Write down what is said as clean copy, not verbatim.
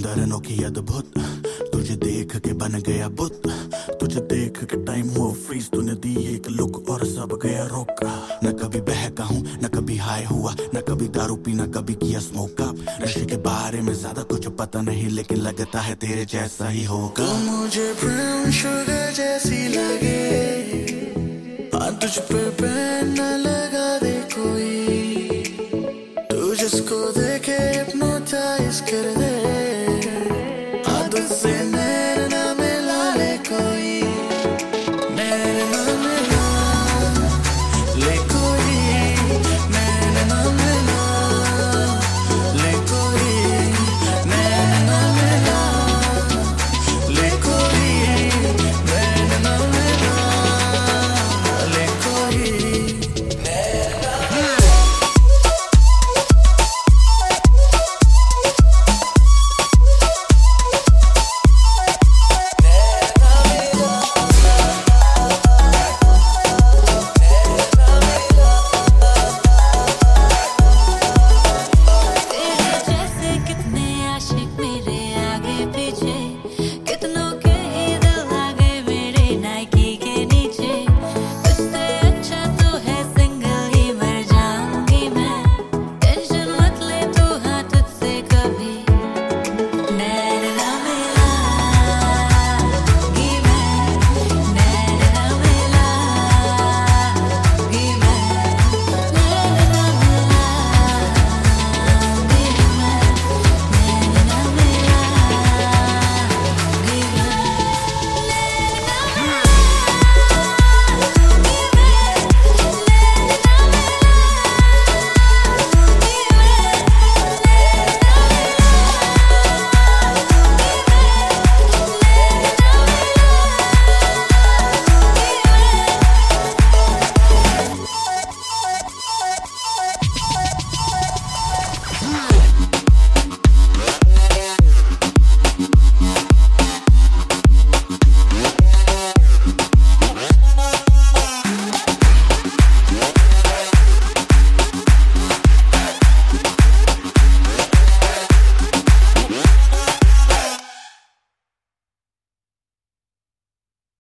नजरनों की अद्भुत, तुझे देख के बन गया बुत, तुझे देख के टाइम हुआ फ्रीज, तूने दी एक लुक और सब गया रुक। न कभी बहका हूँ न कभी हाई हुआ, न कभी दारू पी न कभी किया स्मोक अप। नशे के बारे में ज्यादा कुछ पता नहीं, लेकिन लगता है तेरे जैसा ही होगा। तू मुझे ब्राउन शुगर जैसी लगे, तुझ पे बैन न लगा दे कोई, तू जिसको देखे हिप्नोटाइज कर दे, आदत से नैना मिला ले कोई, नैना